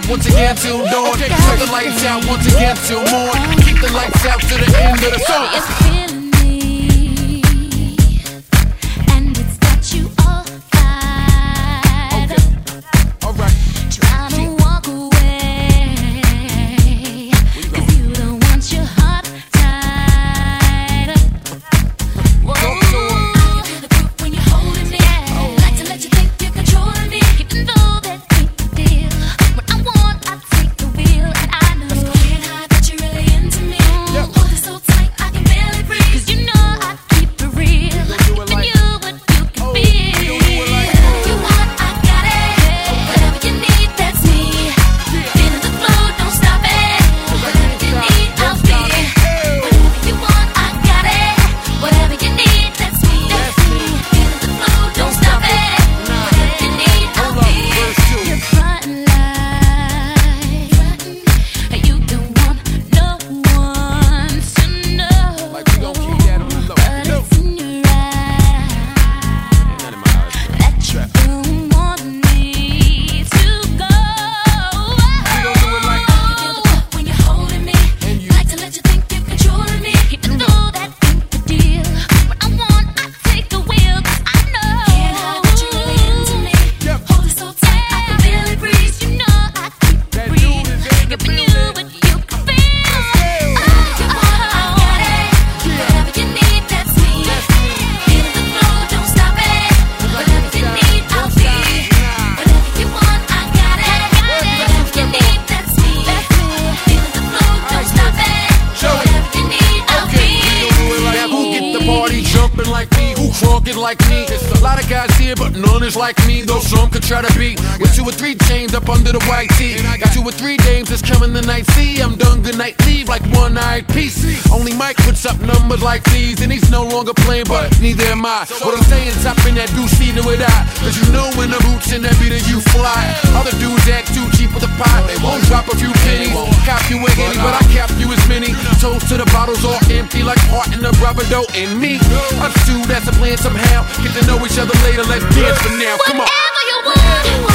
once again till dawn. Turn the lights out once again till morn. Keep the lights out to the end of the song. It's killing me, and it's got you all fired up. Alright. Trying to walk away, 'cause you don't want your heart tied up. Whoa. I feel the grip when you're holding me. Like to let you think you're controlling me, even though that ain't the deal. When I want, I take the wheel, and I know can't hide that you're really into me. Hold it so tight, I can barely breathe. 'Cause you know I keep it real, giving you what you can feel. You want, I got it. Whatever you need, that's me. Feeling the flow, don't stop it. Whatever you need, I'll be. Whatever you want, I got it. Whatever you need, that's me. Feeling the flow, don't stop it. Whatever you need, I'll be. You're frontin' like you don't want no one to know. Like we gon' keep that on the low. But it's in your eyes that you don't want me to go. We gon' do it like Feel the pump when you're holding me. And you. Like to let you think you're controlling me, even though that ain't the deal. When I want, I take the wheel, 'cause I know can't hide that you're really into me. Hold it so tight, I can barely breathe. You know I keep it That real, dude is in the giving you building. what you can feel. You want, I got it. Whatever you need, that's me. Feeling the flow, don't stop it. Whatever you need, I'll be. Whatever you want, I got it. Whatever you need, that's me. Feeling the flow, don't stop it. Whatever you need, I'll be. Now who get the party jumping like me? Who crunkin' like me? It's a lot of guys here, but none is like me. Though some could try to be with 2 or 3 chains up under the white tee. Got 2 or 3 dames that's coming the night. See, I'm done. Good night, leave like one-eyed piece. Only Mike puts up numbers like these, and he's no longer playing, but neither am I. What I'm saying is, up in that deuce either with I. 'Cause you know when the boots in that beat and you fly. Other dudes act too cheap with the pot. They won't drop a few pennies. Cop you with any, but I cap you as many. Toast to the bottles all empty like heart in the rubber dough and me. Us two, that's a plan somehow. Get to know each other later, let's dance for now. Come on. Whatever you want.